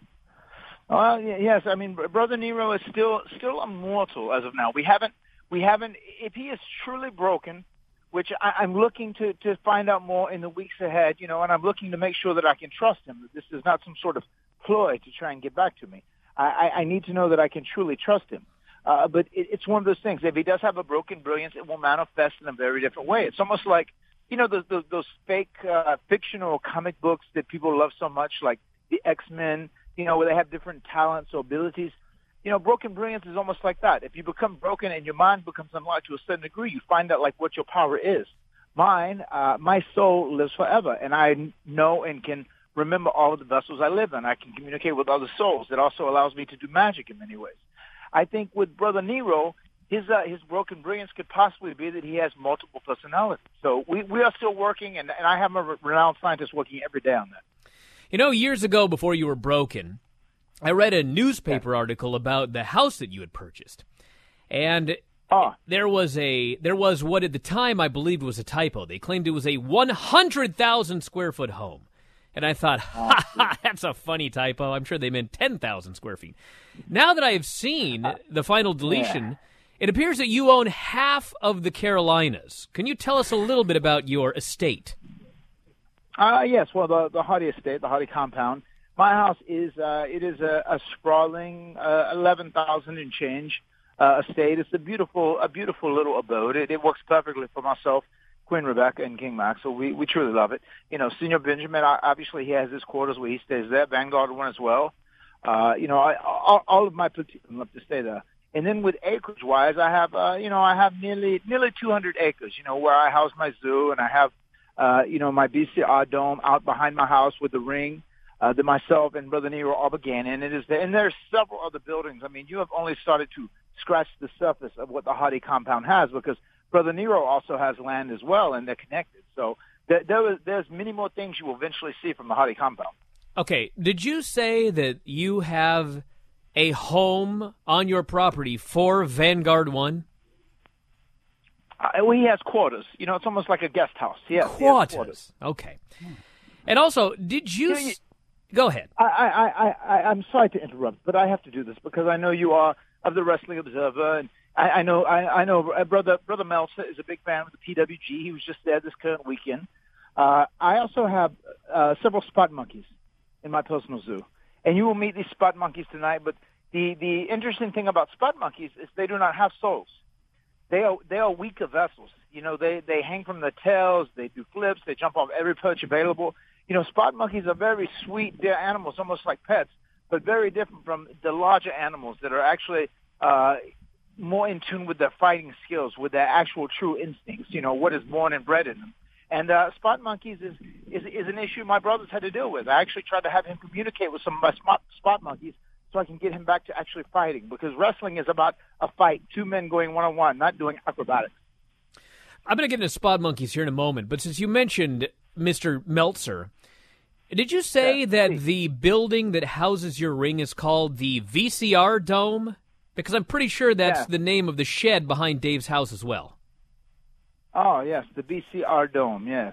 Well, yes, I mean, Brother Nero is still still a mortal as of now. We haven't we haven't. If he is truly broken, which I, I'm looking to, to find out more in the weeks ahead, you know, and I'm looking to make sure that I can trust him, that this is not some sort of ploy to try and get back to me. I, I need to know that I can truly trust him. Uh, but it, it's one of those things. If he does have a broken brilliance, it will manifest in a very different way. It's almost like, you know, those, those, those fake uh, fictional comic books that people love so much, like the X-Men, you know, where they have different talents or abilities. You know, broken brilliance is almost like that. If you become broken and your mind becomes unlocked to a certain degree, you find out, like, what your power is. Mine, uh, my soul lives forever, and I know and can remember all of the vessels I live in. I can communicate with other souls. It also allows me to do magic in many ways. I think with Brother Nero, his uh, his broken brilliance could possibly be that he has multiple personalities. So we, we are still working, and, and I have a renowned scientist working every day on that. You know, years ago, before you were broken, I read a newspaper yeah. article about the house that you had purchased, and oh. there was a there was what at the time I believed was a typo. They claimed it was a one hundred thousand square foot home. And I thought, ha, ha, that's a funny typo. I'm sure they meant ten thousand square feet. Now that I have seen the final deletion, yeah. it appears that you own half of the Carolinas. Can you tell us a little bit about your estate? Uh, yes, well, the, the Hardy estate, the Hardy compound. My house is uh, it is a, a sprawling uh, eleven thousand and change uh, estate. It's a beautiful a beautiful little abode. It, it works perfectly for myself, Queen Rebecca, and King Max, so we, we truly love it. You know, Senior Benjamin, obviously he has his quarters where he stays there. Vanguard one as well. Uh, you know, I, all, all of my platoon love to stay there. And then with acreage-wise, I have, uh, you know, I have nearly nearly two hundred acres, you know, where I house my zoo, and I have, uh, you know, my B C R dome out behind my house with the ring uh, that myself and Brother Nero all began in. It is there. And there's several other buildings. I mean, you have only started to scratch the surface of what the Hardy compound has, because Brother Nero also has land as well, and they're connected. So there, there is, there's many more things you will eventually see from the Hardy compound. Okay, did you say that you have a home on your property for Vanguard One? Uh, well, he has quarters. You know, it's almost like a guest house. Yes, quarters. quarters. Okay. And also, did you... you, know, s- Go ahead. I, I, I, I, I'm sorry to interrupt, but I have to do this because I know you are of the Wrestling Observer, and I, I know I, I know uh, brother brother Meltzer is a big fan of the P W G. He was just there this current weekend. Uh, I also have uh, several spot monkeys in my personal zoo, and you will meet these spot monkeys tonight. But the the interesting thing about spot monkeys is they do not have souls. They are they are weaker vessels. You know, they they hang from their tails. They do flips. They jump off every perch available. You know, spot monkeys are very sweet. They're animals, almost like pets, but very different from the larger animals that are actually uh, more in tune with their fighting skills, with their actual true instincts, you know, what is born and bred in them. And uh, spot monkeys is, is is an issue my brother's had to deal with. I actually tried to have him communicate with some of my spot, spot monkeys so I can get him back to actually fighting, because wrestling is about a fight, two men going one-on-one, not doing acrobatics. I'm going to get into spot monkeys here in a moment, but since you mentioned Mister Meltzer, did you say yeah, that please. the building that houses your ring is called the V C R Dome? Because I'm pretty sure that's yeah. the name of the shed behind Dave's house as well. Oh, yes, the V C R Dome, yes.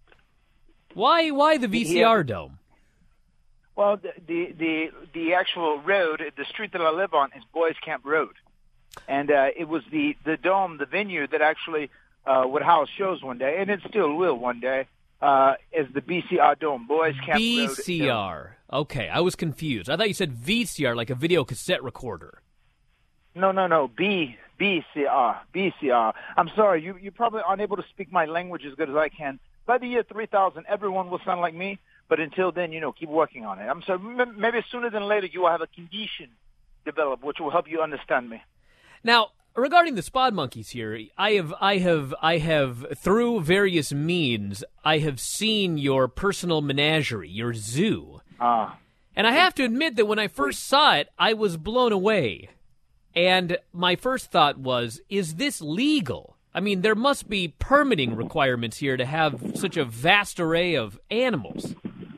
Why why the V C R yeah. Dome? Well, the, the the the actual road, the street that I live on is Boys Camp Road. And uh, it was the, the dome, the venue that actually uh, would house shows one day, and it still will one day. Uh, is the B C R Dome, Boys Camp B C R. Road. Okay, I was confused. I thought you said V C R, like a video cassette recorder. No, no, no, B, B C R, B C R. I'm sorry, you, you probably aren't able to speak my language as good as I can. By the year three thousand, everyone will sound like me, but until then, you know, keep working on it. I'm sorry, maybe sooner than later you will have a condition develop which will help you understand me. Now, regarding the spot monkeys here, I have, I have, I have, through various means, I have seen your personal menagerie, your zoo. Ah. And I have to admit that when I first saw it, I was blown away. And my first thought was, is this legal? I mean, there must be permitting requirements here to have such a vast array of animals.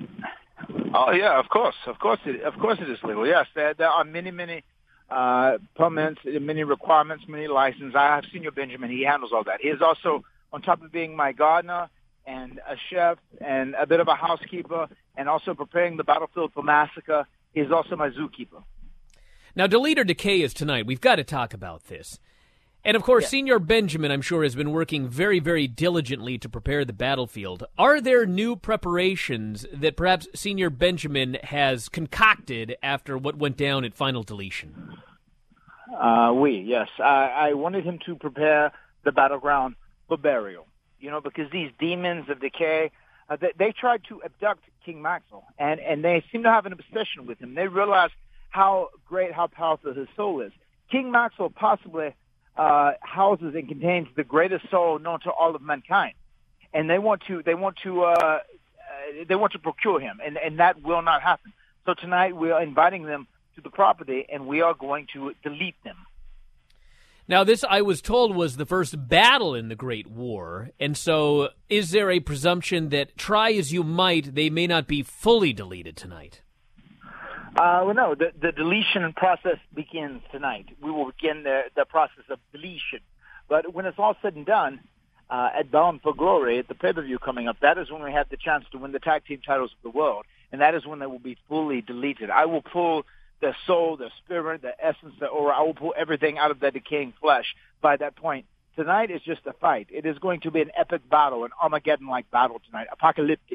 Oh, yeah, of course. Of course it, of course it is legal. Yes, there, there are many, many Uh, permits, many requirements, many licenses. I have Senior Benjamin. He handles all that. He is also, on top of being my gardener and a chef and a bit of a housekeeper and also preparing the battlefield for massacre, he is also my zookeeper. Now, Delete or Decay is tonight. We've got to talk about this. And, of course, yeah. Senior Benjamin, I'm sure, has been working very, very diligently to prepare the battlefield. Are there new preparations that perhaps Senior Benjamin has concocted after what went down at Final Deletion? Uh, we, yes. I, I wanted him to prepare the battleground for burial, you know, because these demons of decay, uh, they, they tried to abduct King Maxwell, and, and they seem to have an obsession with him. They realize how great, how powerful his soul is. King Maxwell possibly uh, houses and contains the greatest soul known to all of mankind, and they want to, they want to, uh, uh, they want to procure him, and, and that will not happen. So tonight we are inviting them to the property, and we are going to delete them. Now, this, I was told, was the first battle in the Great War, and so is there a presumption that, try as you might, they may not be fully deleted tonight? Uh, well, no, the, the deletion process begins tonight. We will begin the, the process of deletion. But when it's all said and done, uh, at Bound for Glory, at the pay-per-view coming up, that is when we have the chance to win the tag team titles of the world, and that is when they will be fully deleted. I will pull their soul, their spirit, their essence, their aura. I will pull everything out of their decaying flesh by that point. Tonight is just a fight. It is going to be an epic battle, an Armageddon-like battle tonight, apocalyptic.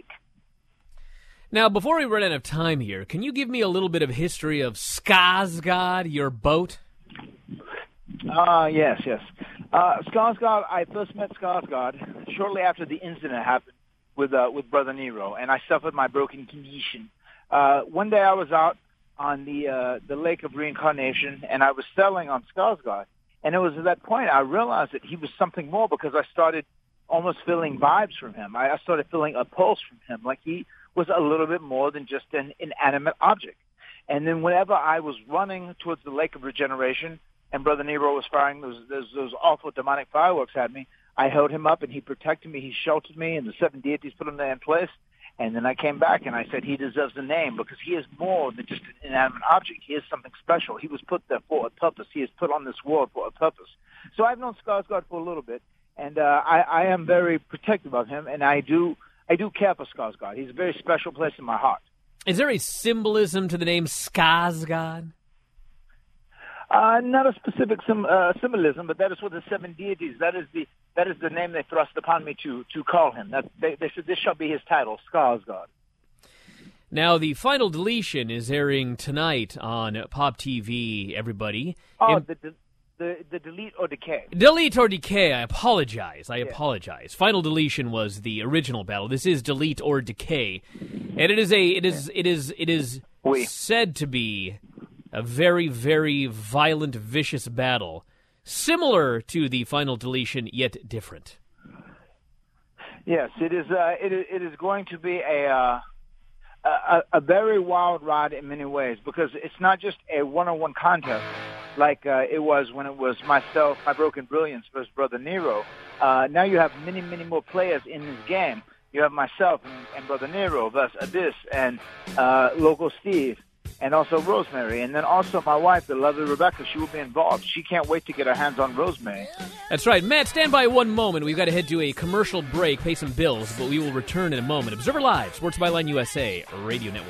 Now, before we run out of time here, can you give me a little bit of history of Skarsgård, your boat? Uh, yes, yes. Uh, Skarsgård, I first met Skarsgård shortly after the incident happened with uh, with Brother Nero, and I suffered my broken condition. Uh, one day I was out on the uh, the Lake of Reincarnation, and I was selling on Skarsgård, and it was at that point I realized that he was something more because I started almost feeling vibes from him. I, I started feeling a pulse from him, like he was a little bit more than just an inanimate object. And then whenever I was running towards the Lake of Regeneration and Brother Nero was firing those, those, those awful demonic fireworks at me, I held him up and he protected me, he sheltered me, and the seven deities put him there in place. And then I came back and I said he deserves a name because he is more than just an inanimate object. He is something special. He was put there for a purpose. He is put on this world for a purpose. So I've known Skarsgård for a little bit, and uh, I, I am very protective of him, and I do I do care for Skarsgård. He's a very special place in my heart. Is there a symbolism to the name Skarsgård? Uh, not a specific sim, uh, symbolism, but that is what the seven deities, that is the that is the name they thrust upon me to to call him. That they, they said this shall be his title, Skarsgård. Now, the Final Deletion is airing tonight on Pop T V, everybody. Oh, In- the, the the the delete or decay. Delete or Decay, I apologize. I Yeah. apologize. Final Deletion was the original battle. This is Delete or Decay. And it is a it is it is it is Oui. said to be a very, very violent, vicious battle. Similar to the Final Deletion, yet different. Yes, it is. Uh, it is. It is going to be a, uh, a a very wild ride in many ways because it's not just a one-on-one contest like uh, it was when it was myself, my Broken Brilliance versus Brother Nero. Uh, now you have many, many more players in this game. You have myself and, and Brother Nero versus Abyss and uh, Local Steve. And also Rosemary. And then also my wife, the lovely Rebecca, she will be involved. She can't wait to get her hands on Rosemary. That's right. Matt, stand by one moment. We've got to head to a commercial break, pay some bills, but we will return in a moment. Observer Live, Sports Byline U S A, Radio Network.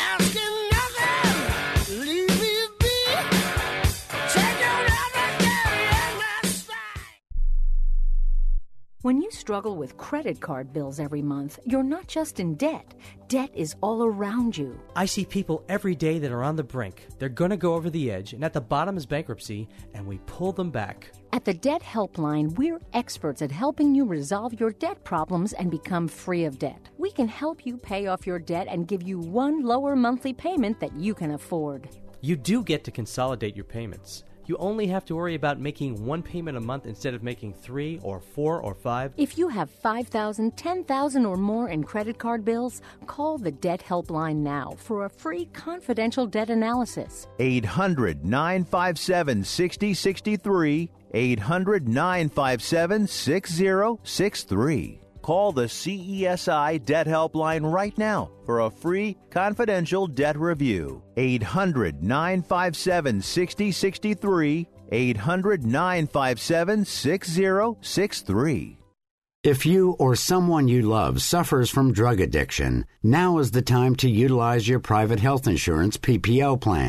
When you struggle with credit card bills every month, you're not just in debt. Debt is all around you. I see people every day that are on the brink. They're going to go over the edge, and at the bottom is bankruptcy, and we pull them back. At the Debt Helpline, we're experts at helping you resolve your debt problems and become free of debt. We can help you pay off your debt and give you one lower monthly payment that you can afford. You do get to consolidate your payments. You only have to worry about making one payment a month instead of making three or four or five. If you have five thousand dollars, ten thousand dollars or more in credit card bills, call the Debt Helpline now for a free confidential debt analysis. eight hundred, nine five seven, six zero six three. eight hundred, nine five seven, six zero six three. Call the C E S I Debt Helpline right now for a free confidential debt review. eight hundred, nine five seven, six zero six three. eight hundred, nine five seven, six zero six three. If you or someone you love suffers from drug addiction, now is the time to utilize your private health insurance P P O plan.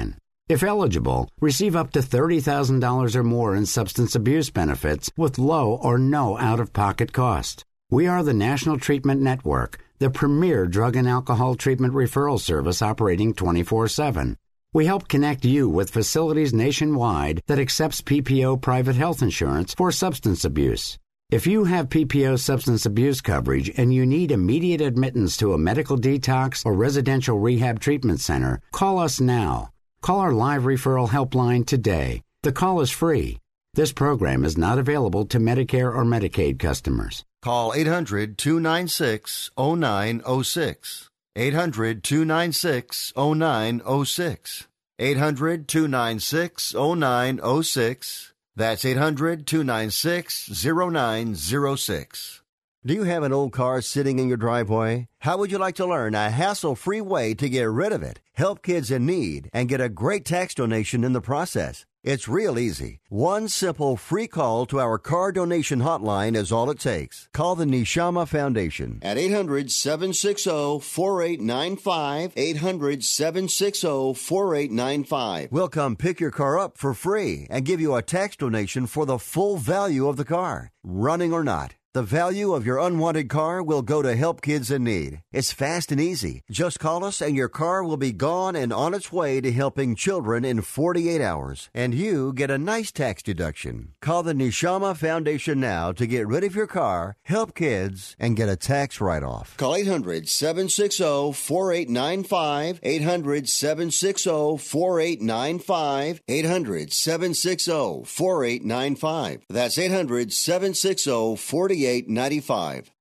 If eligible, receive up to thirty thousand dollars or more in substance abuse benefits with low or no out-of-pocket cost. We are the National Treatment Network, the premier drug and alcohol treatment referral service operating twenty-four seven. We help connect you with facilities nationwide that accepts P P O private health insurance for substance abuse. If you have P P O substance abuse coverage and you need immediate admittance to a medical detox or residential rehab treatment center, call us now. Call our live referral helpline today. The call is free. This program is not available to Medicare or Medicaid customers. Call eight hundred, two nine six, oh nine oh six. eight hundred, two nine six, oh nine oh six. eight hundred, two nine six, oh nine oh six. That's eight hundred, two nine six, oh nine oh six. Do you have an old car sitting in your driveway? How would you like to learn a hassle-free way to get rid of it, help kids in need, and get a great tax donation in the process? It's real easy. One simple free call to our car donation hotline is all it takes. Call the Neshama Foundation at eight hundred, seven six zero, four eight nine five, eight hundred, seven six zero, four eight nine five. We'll come pick your car up for free and give you a tax donation for the full value of the car, running or not. The value of your unwanted car will go to help kids in need. It's fast and easy. Just call us and your car will be gone and on its way to helping children in forty-eight hours. And you get a nice tax deduction. Call the Neshama Foundation now to get rid of your car, help kids, and get a tax write-off. Call eight hundred, seven six zero, four eight nine five, eight hundred, seven six zero, four eight nine five, eight hundred, seven six zero, four eight nine five. That's eight hundred, seven six zero, four eight nine five.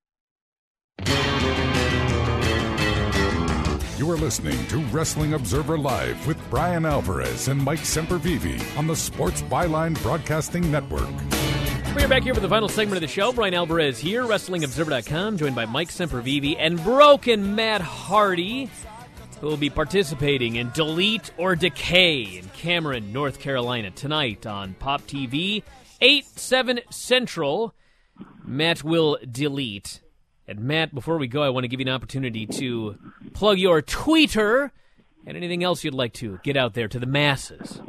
You are listening to Wrestling Observer Live with Brian Alvarez and Mike Sempervive on the Sports Byline Broadcasting Network. We're back here for the final segment of the show. Brian Alvarez here, Wrestling Observer dot com, joined by Mike Sempervive and Broken Matt Hardy, who will be participating in Delete or Decay in Cameron, North Carolina, tonight on Pop T V, eight, seven Central. Matt will delete. And Matt, before we go, I want to give you an opportunity to plug your Twitter and anything else you'd like to get out there to the masses.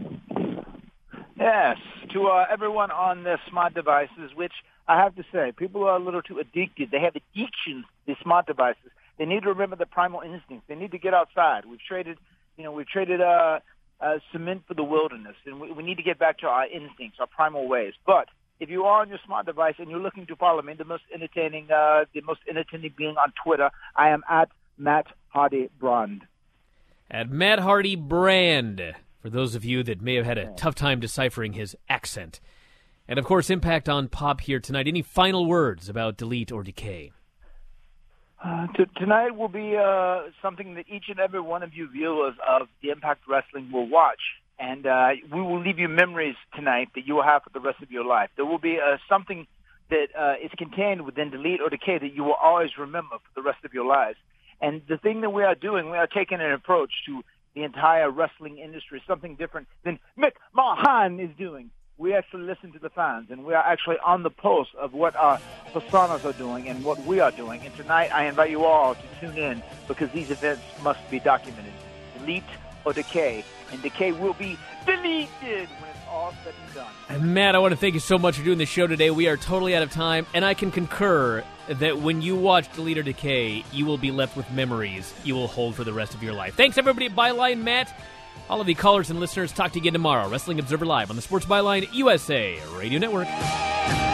Yes, to uh, everyone on their smart devices, which I have to say, people are a little too addicted. They have addictions to these smart devices. They need to remember the primal instincts. They need to get outside. We've traded, you know, we've traded uh, uh, cement for the wilderness, and we, we need to get back to our instincts, our primal ways. But if you are on your smart device and you're looking to follow me, the most entertaining, uh, the most entertaining being on Twitter, I am at Matt Hardy Brand. At Matt Hardy Brand, for those of you that may have had a tough time deciphering his accent. And, of course, Impact on Pop here tonight. Any final words about Delete or Decay? Uh, t- tonight will be uh, something that each and every one of you viewers of the Impact Wrestling will watch. And uh, we will leave you memories tonight that you will have for the rest of your life. There will be uh, something that uh, is contained within Delete or Decay that you will always remember for the rest of your lives. And the thing that we are doing, we are taking an approach to the entire wrestling industry, something different than Mick Mahan is doing. We actually listen to the fans, and we are actually on the pulse of what our personas are doing and what we are doing. And tonight I invite you all to tune in because these events must be documented. Delete or Decay. And Decay will be deleted when it's all said and done. And Matt, I want to thank you so much for doing the show today. We are totally out of time, and I can concur that when you watch Delete or Decay, you will be left with memories you will hold for the rest of your life. Thanks, everybody at Byline, Matt. All of the callers and listeners, talk to you again tomorrow. Wrestling Observer Live on the Sports Byline U S A Radio Network.